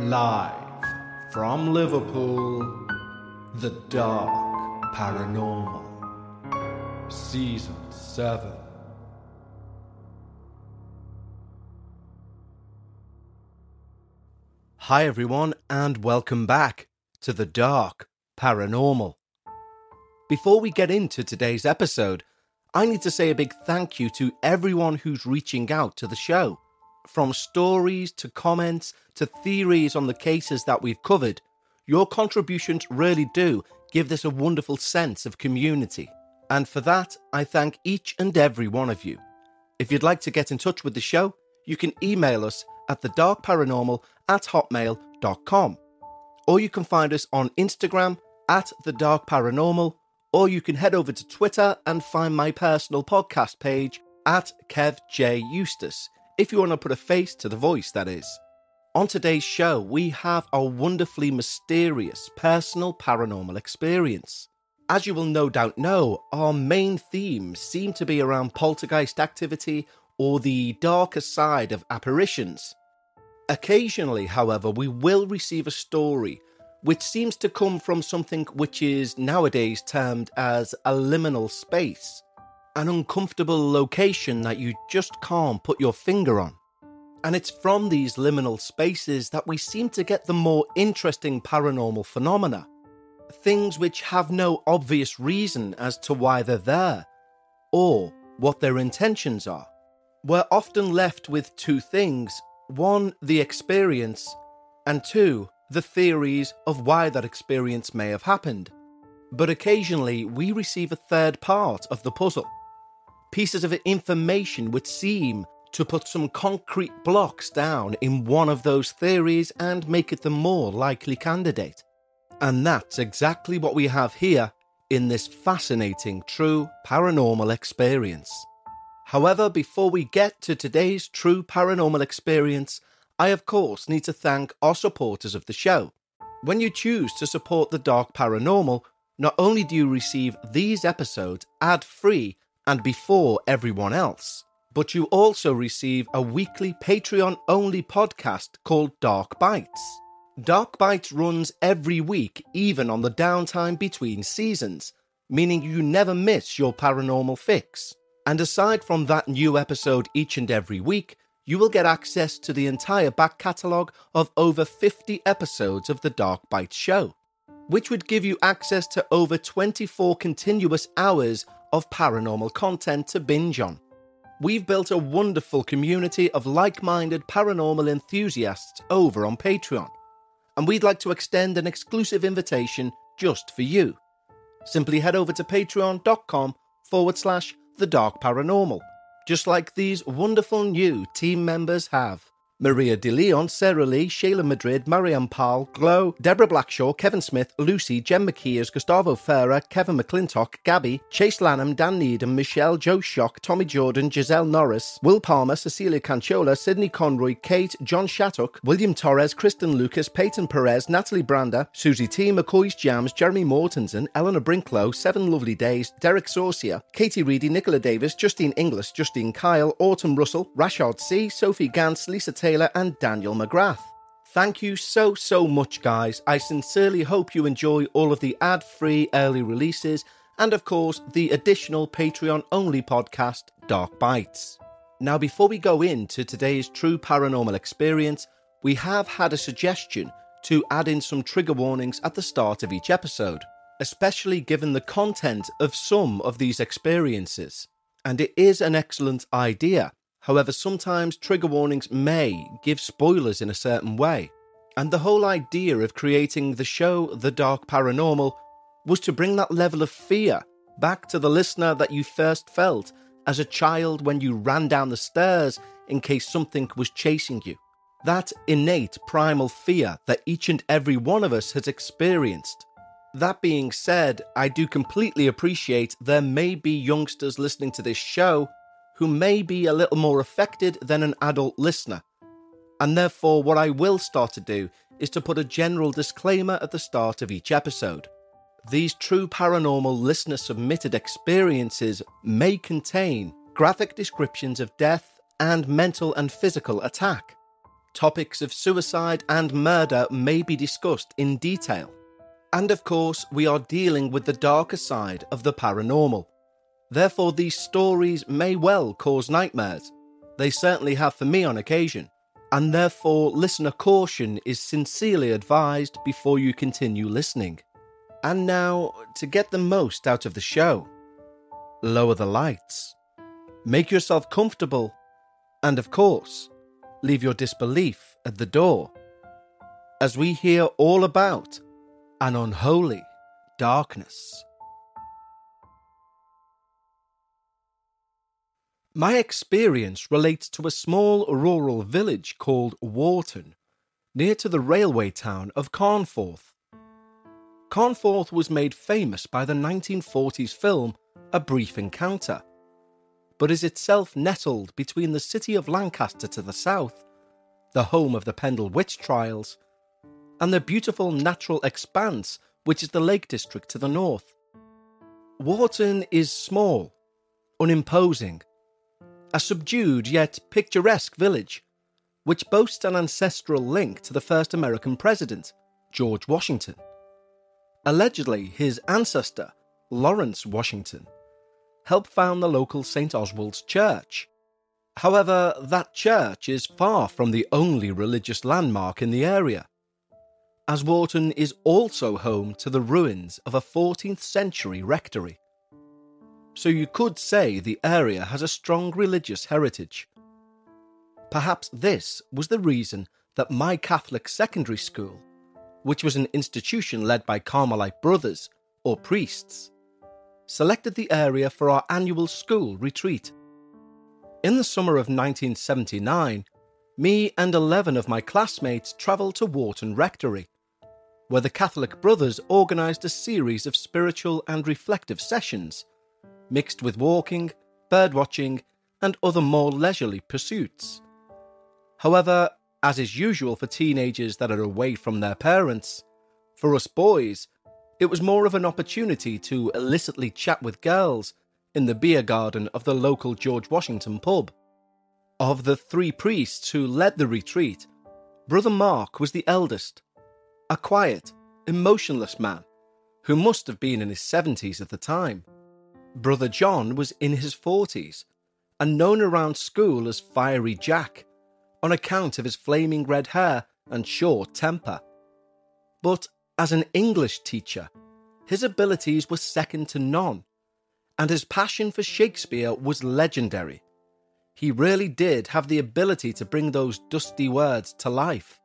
Live from Liverpool, The Dark Paranormal, Season 7. Hi everyone, and welcome back to The Dark Paranormal. Before we get into today's episode, I need to say a big thank you to everyone who's reaching out to the show. From stories to comments to theories on the cases that we've covered, your contributions really do give this a wonderful sense of community. And for that, I thank each and every one of you. If you'd like to get in touch with the show, you can email us at thedarkparanormal@hotmail.com. Or you can find us on Instagram at thedarkparanormal, or you can head over to Twitter and find my personal podcast page at KevJEustace, if you want to put a face to the voice, that is. On today's show, we have a wonderfully mysterious personal paranormal experience. As you will no doubt know, our main themes seem to be around poltergeist activity or the darker side of apparitions. Occasionally, however, we will receive a story which seems to come from something which is nowadays termed as a liminal space, an uncomfortable location that you just can't put your finger on. And it's from these liminal spaces that we seem to get the more interesting paranormal phenomena. Things which have no obvious reason as to why they're there, or what their intentions are. We're often left with two things: one, the experience, and two, the theories of why that experience may have happened. But occasionally we receive a third part of the puzzle. Pieces of information which seem to put some concrete blocks down in one of those theories and make it the more likely candidate. And that's exactly what we have here in this fascinating true paranormal experience. However, before we get to today's true paranormal experience, I of course need to thank our supporters of the show. When you choose to support The Dark Paranormal, not only do you receive these episodes ad-free and before everyone else, but you also receive a weekly Patreon-only podcast called Dark Bites. Dark Bites runs every week, even on the downtime between seasons, meaning you never miss your paranormal fix. And aside from that new episode each and every week, you will get access to the entire back catalogue of over 50 episodes of the Dark Bites show, which would give you access to over 24 continuous hours of paranormal content to binge on. We've built a wonderful community of like-minded paranormal enthusiasts over on Patreon, and we'd like to extend an exclusive invitation just for you. Simply head over to patreon.com/The Dark Paranormal, just like these wonderful new team members have. Maria De Leon, Sarah Lee, Shayla Madrid, Marianne Powell, Glow, Deborah Blackshaw, Kevin Smith, Lucy, Jen McKeers, Gustavo Ferrer, Kevin McClintock, Gabby, Chase Lanham, Dan Needham, Michelle, Joe Shock, Tommy Jordan, Giselle Norris, Will Palmer, Cecilia Canchola, Sydney Conroy, Kate, John Shattuck, William Torres, Kristen Lucas, Peyton Perez, Natalie Brander, Susie T, McCoy's Jams, Jeremy Mortensen, Eleanor Brinklow, Seven Lovely Days, Derek Saucier, Katie Reedy, Nicola Davis, Justine Inglis, Justine Kyle, Autumn Russell, Rashard C, Sophie Gantz, Lisa Taylor, and Daniel McGrath. Thank you so much, guys. I sincerely hope you enjoy all of the ad-free early releases and, of course, the additional Patreon-only podcast, Dark Bites. Now, before we go into today's true paranormal experience, we have had a suggestion to add in some trigger warnings at the start of each episode, especially given the content of some of these experiences. And it is an excellent idea. However, sometimes trigger warnings may give spoilers in a certain way. And the whole idea of creating the show The Dark Paranormal was to bring that level of fear back to the listener that you first felt as a child when you ran down the stairs in case something was chasing you. That innate primal fear that each and every one of us has experienced. That being said, I do completely appreciate there may be youngsters listening to this show who may be a little more affected than an adult listener. And therefore, what I will start to do is to put a general disclaimer at the start of each episode. These true paranormal listener-submitted experiences may contain graphic descriptions of death and mental and physical attack. topics of suicide and murder may be discussed in detail. And of course, we are dealing with the darker side of the paranormal. Therefore, these stories may well cause nightmares. They certainly have for me on occasion. And therefore, listener caution is sincerely advised before you continue listening. And now, to get the most out of the show, lower the lights, make yourself comfortable, and of course, leave your disbelief at the door, as we hear all about an unholy darkness. My experience relates to a small rural village called Wharton, near to the railway town of Carnforth. Carnforth was made famous by the 1940s film A Brief Encounter, but is itself nestled between the city of Lancaster to the south, the home of the Pendle Witch Trials, and the beautiful natural expanse which is the Lake District to the north. Wharton is small, unimposing, a subdued yet picturesque village, which boasts an ancestral link to the first American president, George Washington. Allegedly, his ancestor, Lawrence Washington, helped found the local St. Oswald's Church. However, that church is far from the only religious landmark in the area, as Wharton is also home to the ruins of a 14th century rectory. So you could say the area has a strong religious heritage. Perhaps this was the reason that my Catholic secondary school, which was an institution led by Carmelite brothers, or priests, selected the area for our annual school retreat. In the summer of 1979, me and 11 of my classmates travelled to Wharton Rectory, where the Catholic brothers organised a series of spiritual and reflective sessions, mixed with walking, birdwatching, and other more leisurely pursuits. However, as is usual for teenagers that are away from their parents, for us boys, it was more of an opportunity to illicitly chat with girls in the beer garden of the local George Washington pub. Of the 3 priests who led the retreat, Brother Mark was the eldest, a quiet, emotionless man who must have been in his 70s at the time. Brother John was in his 40s and known around school as Fiery Jack on account of his flaming red hair and short temper. But as an English teacher, his abilities were second to none, and his passion for Shakespeare was legendary. He really did have the ability to bring those dusty words to life.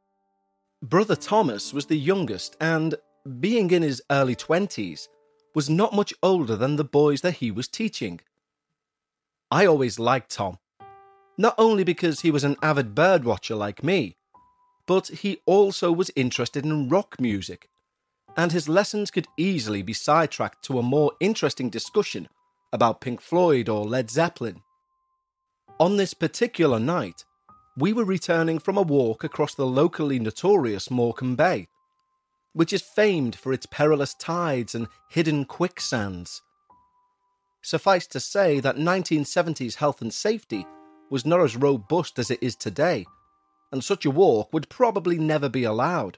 Brother Thomas was the youngest and, being in his early 20s, was not much older than the boys that he was teaching. I always liked Tom, not only because he was an avid birdwatcher like me, but he also was interested in rock music, and his lessons could easily be sidetracked to a more interesting discussion about Pink Floyd or Led Zeppelin. On this particular night, we were returning from a walk across the locally notorious Morecambe Bay, which is famed for its perilous tides and hidden quicksands. Suffice to say that 1970s health and safety was not as robust as it is today, and such a walk would probably never be allowed.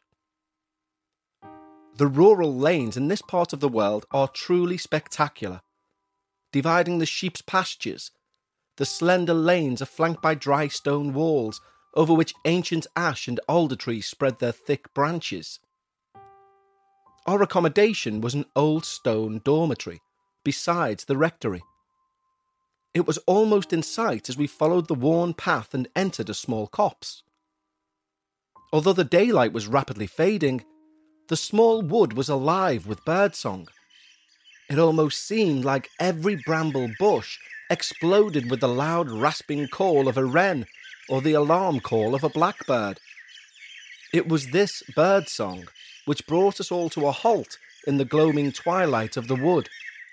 The rural lanes in this part of the world are truly spectacular. Dividing the sheep's pastures, the slender lanes are flanked by dry stone walls over which ancient ash and alder trees spread their thick branches. Our accommodation was an old stone dormitory besides the rectory. It was almost in sight as we followed the worn path and entered a small copse. Although the daylight was rapidly fading, the small wood was alive with birdsong. It almost seemed like every bramble bush exploded with the loud rasping call of a wren or the alarm call of a blackbird. It was this birdsong which brought us all to a halt in the gloaming twilight of the wood.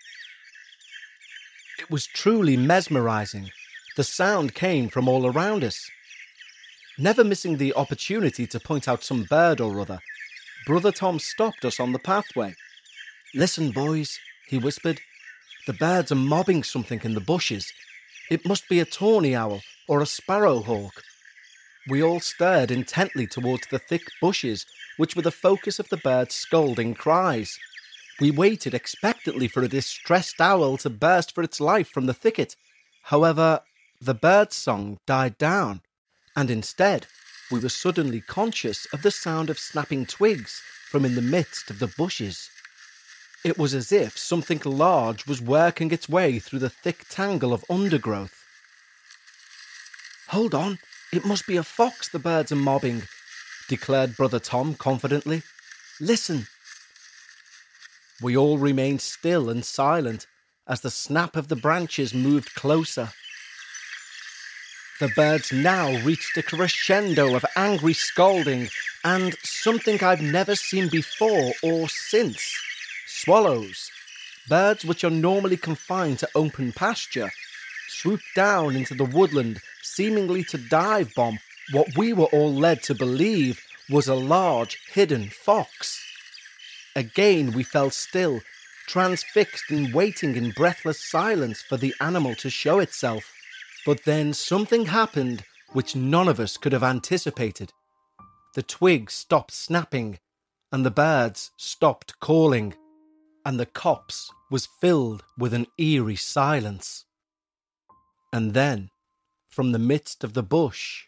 It was truly mesmerising. The sound came from all around us. Never missing the opportunity to point out some bird or other, Brother Tom stopped us on the pathway. "Listen, boys," he whispered. "The birds are mobbing something in the bushes. It must be a tawny owl or a sparrowhawk." We all stared intently towards the thick bushes, which were the focus of the bird's scolding cries. We waited expectantly for a distressed owl to burst for its life from the thicket. However, the bird's song died down, and instead, we were suddenly conscious of the sound of snapping twigs from in the midst of the bushes. It was as if something large was working its way through the thick tangle of undergrowth. "Hold on, it must be a fox the birds are mobbing," declared Brother Tom confidently. "Listen." We all remained still and silent as the snap of the branches moved closer. The birds now reached a crescendo of angry scolding and something I've never seen before or since. Swallows, birds which are normally confined to open pasture, swooped down into the woodland, seemingly to dive bomb what we were all led to believe was a large hidden fox. Again we fell still, transfixed and waiting in breathless silence for the animal to show itself. But then something happened which none of us could have anticipated. The twigs stopped snapping, and the birds stopped calling, and the copse was filled with an eerie silence. And then, from the midst of the bush,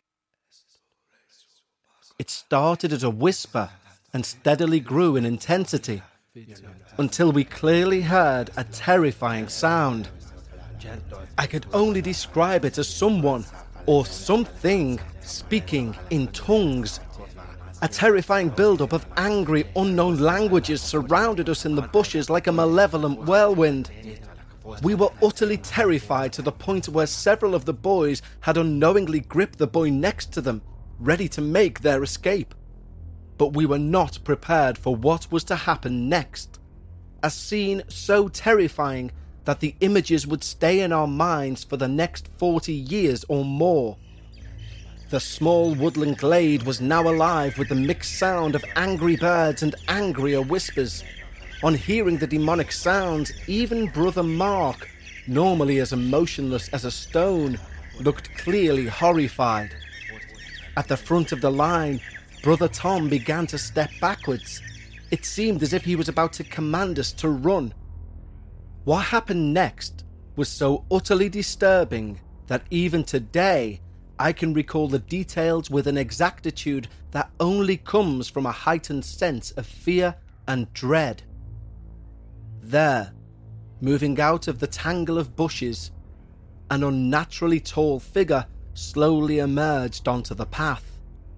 it started as a whisper and steadily grew in intensity, until we clearly heard a terrifying sound. I could only describe it as someone or something speaking in tongues. A terrifying build-up of angry, unknown languages surrounded us in the bushes like a malevolent whirlwind. We were utterly terrified to the point where several of the boys had unknowingly gripped the boy next to them, ready to make their escape. But we were not prepared for what was to happen next. A scene so terrifying that the images would stay in our minds for the next 40 years or more. The small woodland glade was now alive with the mixed sound of angry birds and angrier whispers. On hearing the demonic sounds, even Brother Mark, normally as emotionless as a stone, looked clearly horrified. At the front of the line, Brother Tom began to step backwards. It seemed as if he was about to command us to run. What happened next was so utterly disturbing that even today I can recall the details with an exactitude that only comes from a heightened sense of fear and dread. There, moving out of the tangle of bushes, an unnaturally tall figure slowly emerged onto the path.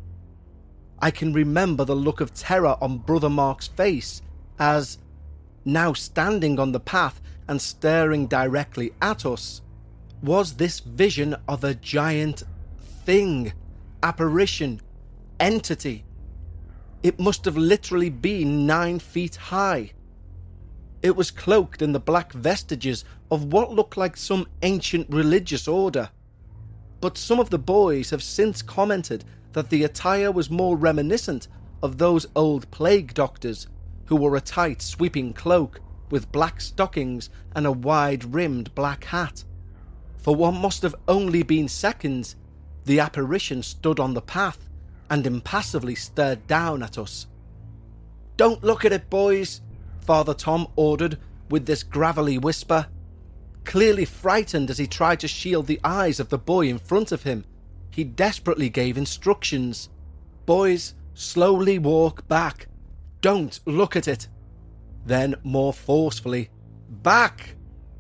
I can remember the look of terror on Brother Mark's face as, now standing on the path and staring directly at us, was this vision of a giant thing, apparition, entity. It must have literally been 9 feet high. It was cloaked in the black vestiges of what looked like some ancient religious order. But some of the boys have since commented that the attire was more reminiscent of those old plague doctors who wore a tight sweeping cloak with black stockings and a wide-rimmed black hat. For what must have only been seconds, the apparition stood on the path and impassively stared down at us. "Don't look at it, boys," Father Tom ordered with this gravelly whisper. Clearly frightened as he tried to shield the eyes of the boy in front of him, he desperately gave instructions. "Boys, slowly walk back. Don't look at it." Then, more forcefully, "Back!"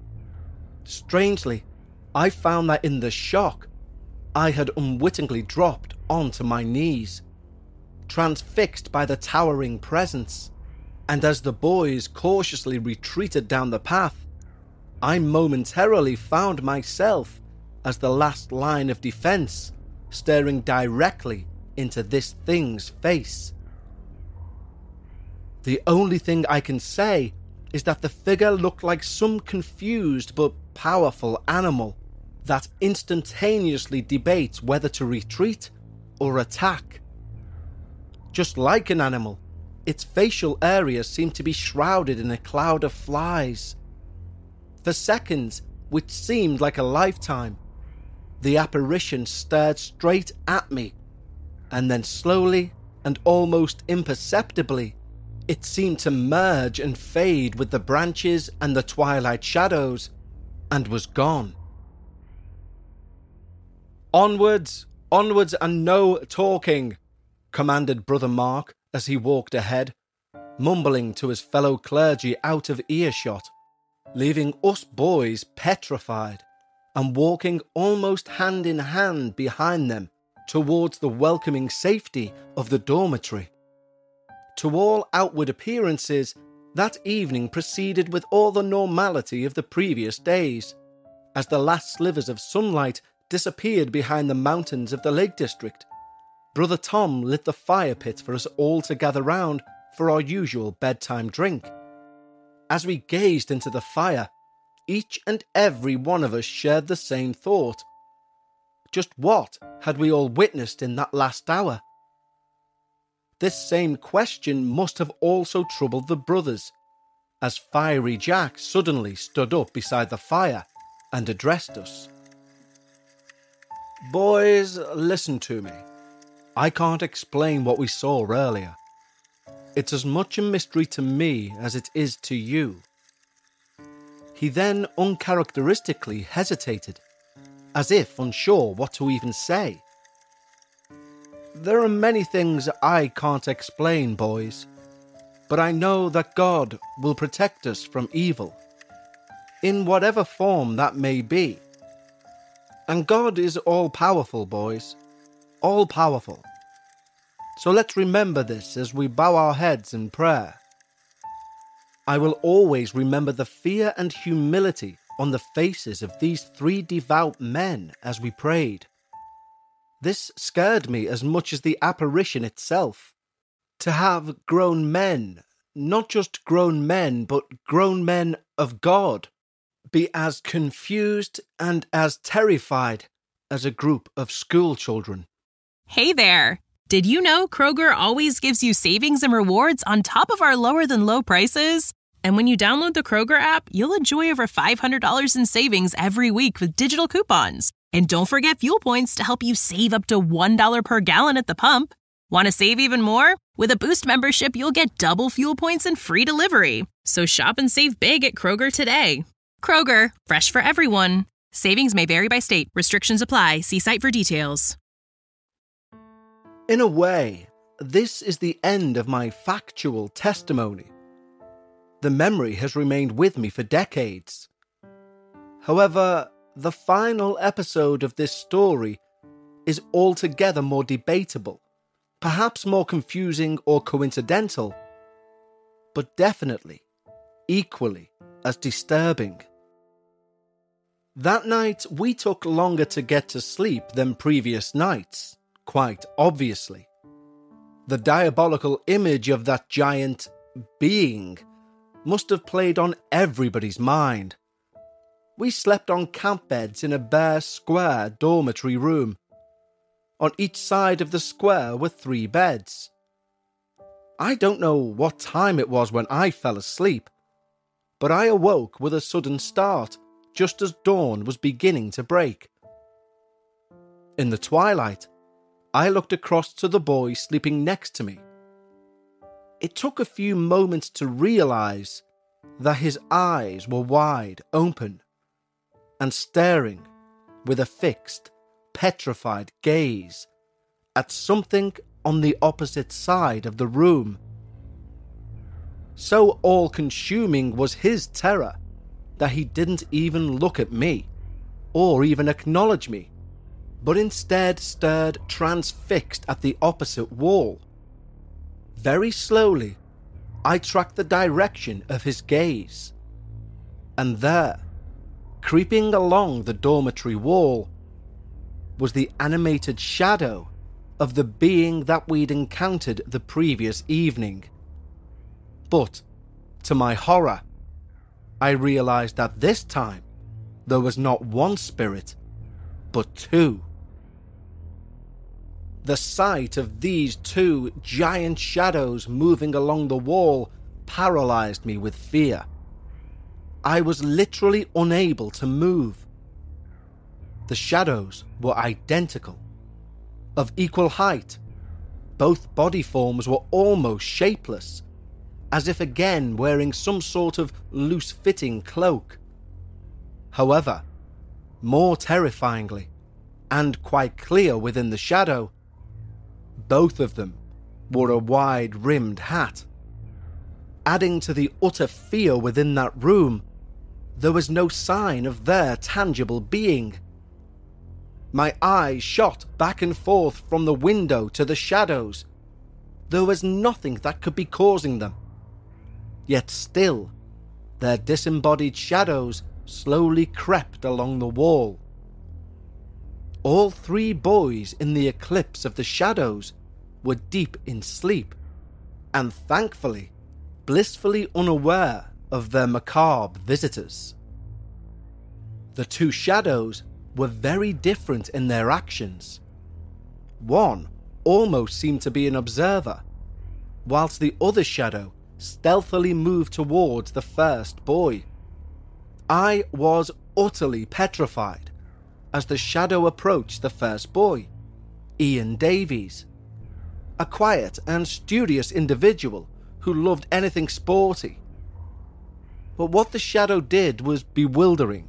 Strangely, I found that in the shock, I had unwittingly dropped onto my knees, transfixed by the towering presence, and as the boys cautiously retreated down the path, I momentarily found myself as the last line of defense, staring directly into this thing's face. The only thing I can say is that the figure looked like some confused but powerful animal that instantaneously debates whether to retreat or attack. Just like an animal, its facial areas seemed to be shrouded in a cloud of flies. For seconds, which seemed like a lifetime, the apparition stared straight at me, and then slowly and almost imperceptibly, it seemed to merge and fade with the branches and the twilight shadows, and was gone. "Onwards, onwards and no talking," commanded Brother Mark as he walked ahead, mumbling to his fellow clergy out of earshot, leaving us boys petrified and walking almost hand in hand behind them towards the welcoming safety of the dormitory. To all outward appearances, that evening proceeded with all the normality of the previous days, as the last slivers of sunlight disappeared behind the mountains of the Lake District. Brother Tom lit the fire pit for us all to gather round for our usual bedtime drink. As we gazed into the fire, each and every one of us shared the same thought. Just what had we all witnessed in that last hour? This same question must have also troubled the brothers, as Fiery Jack suddenly stood up beside the fire and addressed us. "Boys, listen to me. I can't explain what we saw earlier. It's as much a mystery to me as it is to you." He then uncharacteristically hesitated, as if unsure what to even say. "There are many things I can't explain, boys, but I know that God will protect us from evil, in whatever form that may be. And God is all-powerful, boys, all-powerful. So let's remember this as we bow our heads in prayer. I will always remember the fear and humility on the faces of these 3 devout men as we prayed. This scared me as much as the apparition itself. To have grown men, not just grown men, but grown men of God, be as confused and as terrified as a group of school children." Hey there! Did you know Kroger always gives you savings and rewards on top of our lower-than-low prices? And when you download the Kroger app, you'll enjoy over $500 in savings every week with digital coupons. And don't forget fuel points to help you save up to $1 per gallon at the pump. Want to save even more? With a Boost membership, you'll get double fuel points and free delivery. So shop and save big at Kroger today. Kroger, fresh for everyone. Savings may vary by state. Restrictions apply. See site for details. In a way, this is the end of my factual testimony. The memory has remained with me for decades. However, the final episode of this story is altogether more debatable, perhaps more confusing or coincidental, but definitely equally as disturbing. That night, we took longer to get to sleep than previous nights, quite obviously. The diabolical image of that giant being must have played on everybody's mind. We slept on camp beds in a bare square dormitory room. On each side of the square were 3 beds. I don't know what time it was when I fell asleep, but I awoke with a sudden start just as dawn was beginning to break. In the twilight, I looked across to the boy sleeping next to me. It took a few moments to realize that his eyes were wide open and staring with a fixed, petrified gaze at something on the opposite side of the room. So all-consuming was his terror that he didn't even look at me or even acknowledge me, but instead stared transfixed at the opposite wall. Very slowly, I tracked the direction of his gaze, and there, creeping along the dormitory wall, was the animated shadow of the being that we'd encountered the previous evening. But, to my horror, I realized that this time there was not one spirit, but 2. The sight of these 2 giant shadows moving along the wall paralyzed me with fear. I was literally unable to move. The shadows were identical, of equal height, Both body forms were almost shapeless, as if again wearing some sort of loose-fitting cloak. However, more terrifyingly, and quite clear within the shadow, both of them wore a wide-rimmed hat. Adding to the utter fear within that room, there was no sign of their tangible being. My eyes shot back and forth from the window to the shadows. There was nothing that could be causing them. Yet still, their disembodied shadows slowly crept along the wall. All three boys in the eclipse of the shadows were deep in sleep, and thankfully, blissfully unaware of their macabre visitors. The two shadows were very different in their actions. One almost seemed to be an observer, whilst the other shadow stealthily moved towards the first boy. I was utterly petrified as the shadow approached the first boy, Ian Davies, a quiet and studious individual who loved anything sporty. But what the shadow did was bewildering.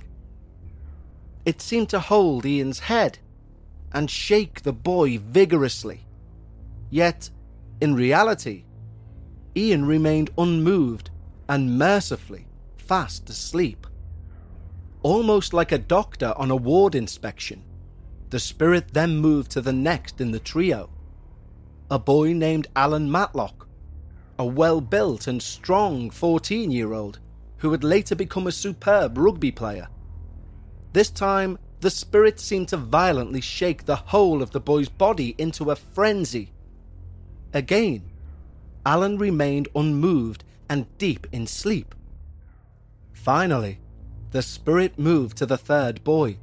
It seemed to hold Ian's head and shake the boy vigorously. Yet, in reality, Ian remained unmoved and mercifully fast asleep. Almost like a doctor on a ward inspection, the spirit then moved to the next in the trio, a boy named Alan Matlock, a well-built and strong 14-year-old who would later become a superb rugby player. This time, the spirit seemed to violently shake the whole of the boy's body into a frenzy. Again, Alan remained unmoved and deep in sleep. Finally, the spirit moved to the third boy,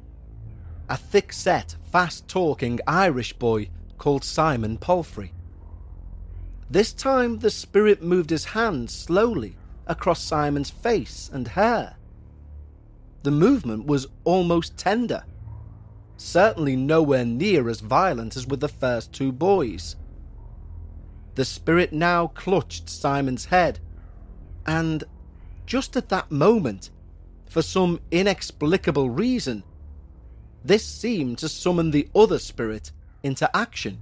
a thick-set, fast-talking Irish boy called Simon Palfrey. This time the spirit moved his hand slowly across Simon's face and hair. The movement was almost tender, certainly nowhere near as violent as with the first two boys. The spirit now clutched Simon's head, and just at that moment, for some inexplicable reason, this seemed to summon the other spirit into action.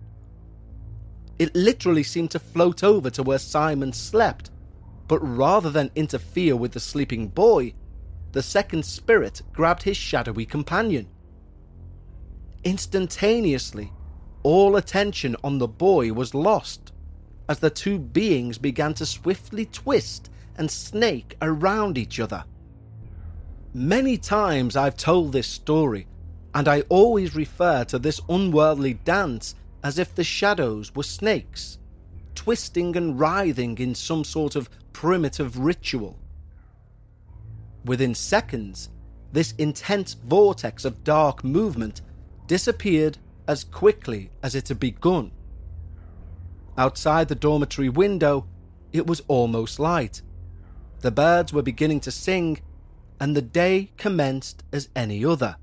It literally seemed to float over to where Simon slept, but rather than interfere with the sleeping boy, the second spirit grabbed his shadowy companion. Instantaneously, all attention on the boy was lost, as the two beings began to swiftly twist and snake around each other. Many times I've told this story, and I always refer to this unworldly dance as if the shadows were snakes, twisting and writhing in some sort of primitive ritual. Within seconds, this intense vortex of dark movement disappeared as quickly as it had begun. Outside the dormitory window, it was almost light. The birds were beginning to sing, and the day commenced as any other.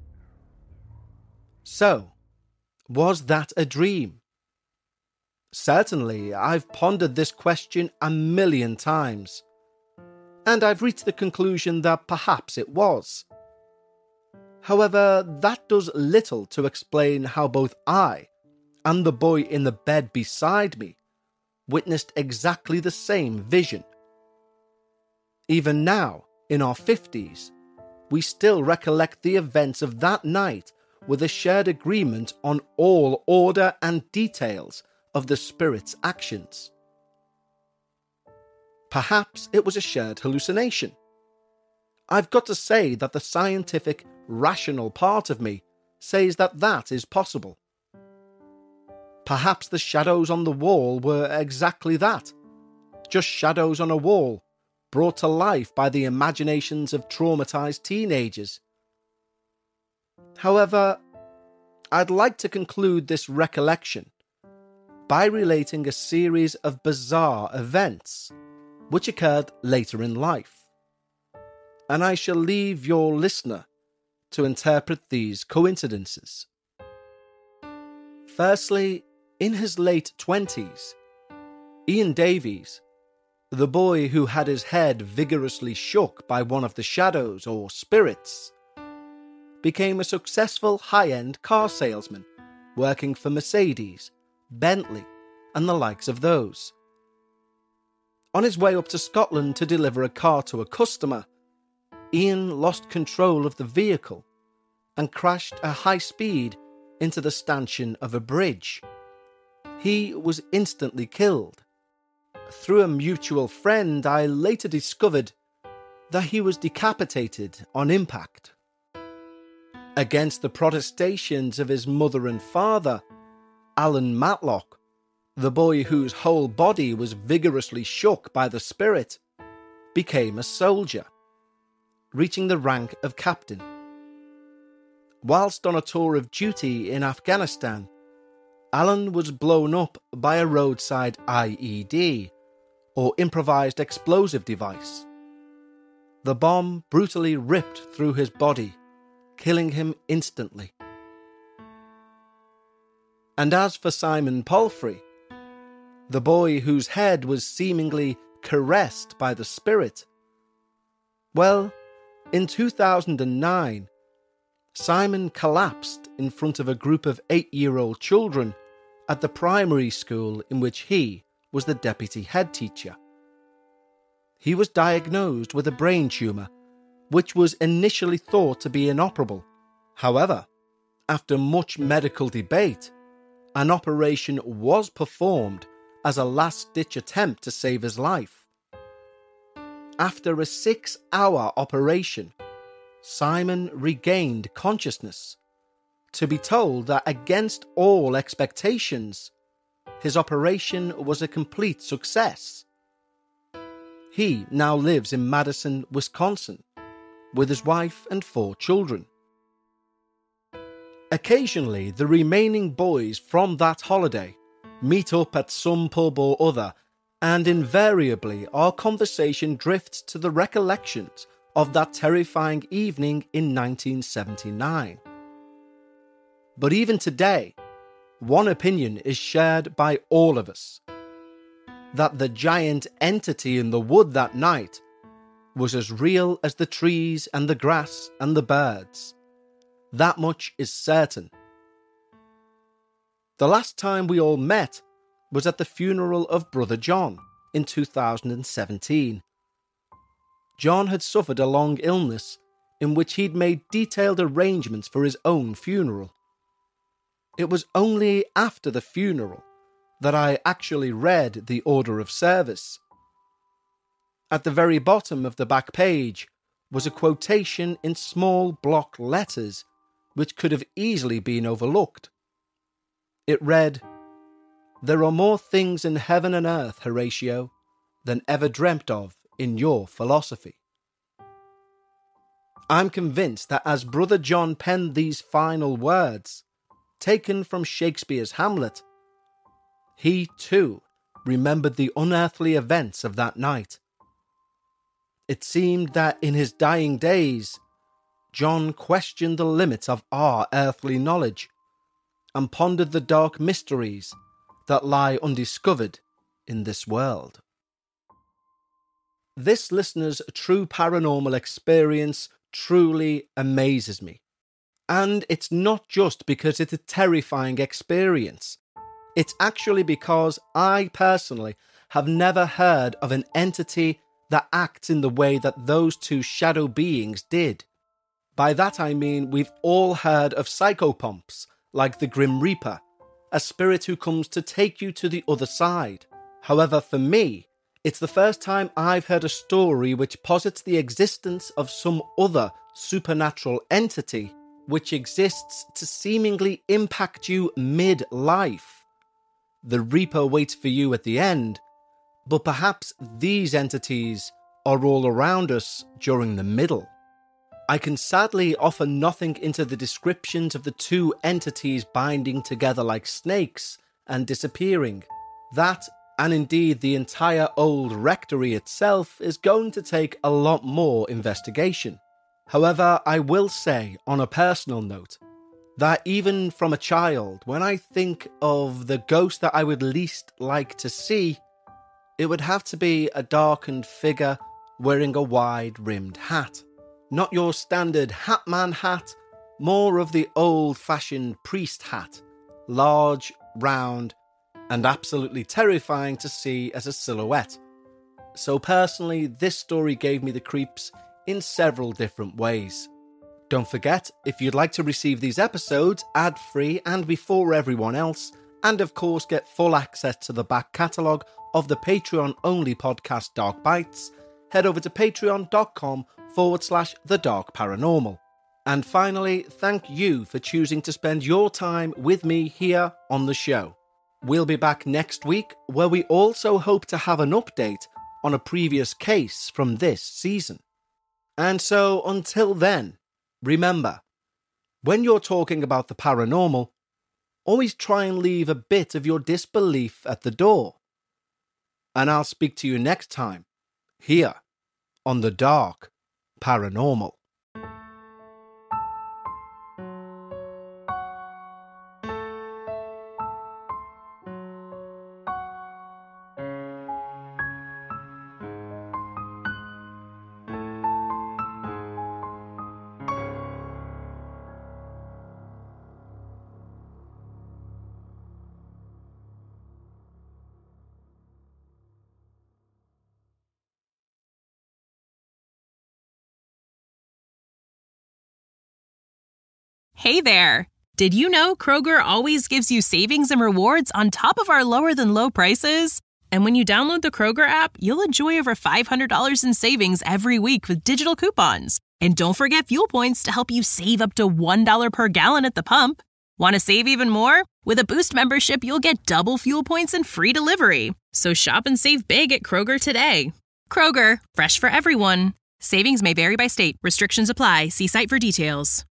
So, was that a dream? Certainly, I've pondered this question a million times, and I've reached the conclusion that perhaps it was. However, that does little to explain how both I and the boy in the bed beside me witnessed exactly the same vision. Even now, in our 50s, we still recollect the events of that night with a shared agreement on all order and details of the spirit's actions. Perhaps it was a shared hallucination. I've got to say that the scientific, rational part of me says that that is possible. Perhaps the shadows on the wall were exactly that, just shadows on a wall, brought to life by the imaginations of traumatized teenagers. However, I'd like to conclude this recollection by relating a series of bizarre events which occurred later in life, and I shall leave your listener to interpret these coincidences. Firstly, In his late 20s, Ian Davies, the boy who had his head vigorously shook by one of the shadows or spirits, became a successful high-end car salesman, working for Mercedes, Bentley, and the likes of those. On his way up to Scotland to deliver a car to a customer, Ian lost control of the vehicle and crashed at high speed into the stanchion of a bridge. He was instantly killed. Through a mutual friend, I later discovered that he was decapitated on impact. Against the protestations of his mother and father, Alan Matlock, the boy whose whole body was vigorously shook by the spirit, became a soldier, reaching the rank of captain. Whilst on a tour of duty in Afghanistan, Alan was blown up by a roadside IED, or improvised explosive device. The bomb brutally ripped through his body, killing him instantly. And as for Simon Palfrey, the boy whose head was seemingly caressed by the spirit, well, in 2009, Simon collapsed in front of a group of 8-year-old children at the primary school in which he was the deputy head teacher. He was diagnosed with a brain tumour, which was initially thought to be inoperable. However, after much medical debate, an operation was performed as a last-ditch attempt to save his life. After a 6-hour operation, Simon regained consciousness, to be told that against all expectations, his operation was a complete success. He now lives in Madison, Wisconsin, with his wife and 4 children. Occasionally, the remaining boys from that holiday meet up at some pub or other, and invariably our conversation drifts to the recollections of that terrifying evening in 1979. But even today, one opinion is shared by all of us: that the giant entity in the wood that night was as real as the trees and the grass and the birds. That much is certain. The last time we all met was at the funeral of Brother John in 2017. John had suffered a long illness in which he'd made detailed arrangements for his own funeral. It was only after the funeral that I actually read the order of service. At the very bottom of the back page was a quotation in small block letters which could have easily been overlooked. It read, "There are more things in heaven and earth, Horatio, than ever dreamt of in your philosophy." I'm convinced that as Brother John penned these final words, taken from Shakespeare's Hamlet, he too remembered the unearthly events of that night. It seemed that in his dying days, John questioned the limits of our earthly knowledge and pondered the dark mysteries that lie undiscovered in this world. This listener's true paranormal experience truly amazes me. And it's not just because it's a terrifying experience. It's actually because I personally have never heard of an entity that acts in the way that those 2 shadow beings did. By that I mean we've all heard of psychopomps, like the Grim Reaper, a spirit who comes to take you to the other side. However, for me, it's the first time I've heard a story which posits the existence of some other supernatural entity which exists to seemingly impact you mid-life. The Reaper waits for you at the end, but perhaps these entities are all around us during the middle. I can sadly offer nothing into the descriptions of the 2 entities binding together like snakes and disappearing. That, and indeed the entire old rectory itself, is going to take a lot more investigation. However, I will say, on a personal note, that even from a child, when I think of the ghost that I would least like to see, it would have to be a darkened figure wearing a wide-rimmed hat. Not your standard Hatman hat, more of the old-fashioned priest hat. Large, round, and absolutely terrifying to see as a silhouette. So personally, this story gave me the creeps in several different ways. Don't forget, if you'd like to receive these episodes ad-free and before everyone else, and of course get full access to the back catalogue of the Patreon-only podcast Dark Bites, head over to patreon.com/The Dark Paranormal. And finally, thank you for choosing to spend your time with me here on the show. We'll be back next week, where we also hope to have an update on a previous case from this season. And so, until then, remember, when you're talking about the paranormal, always try and leave a bit of your disbelief at the door. And I'll speak to you next time, here on The Dark Paranormal. Hey there! Did you know Kroger always gives you savings and rewards on top of our lower-than-low prices? And when you download the Kroger app, you'll enjoy over $500 in savings every week with digital coupons. And don't forget fuel points to help you save up to $1 per gallon at the pump. Want to save even more? With a Boost membership, you'll get double fuel points and free delivery. So shop and save big at Kroger today. Kroger, fresh for everyone. Savings may vary by state. Restrictions apply. See site for details.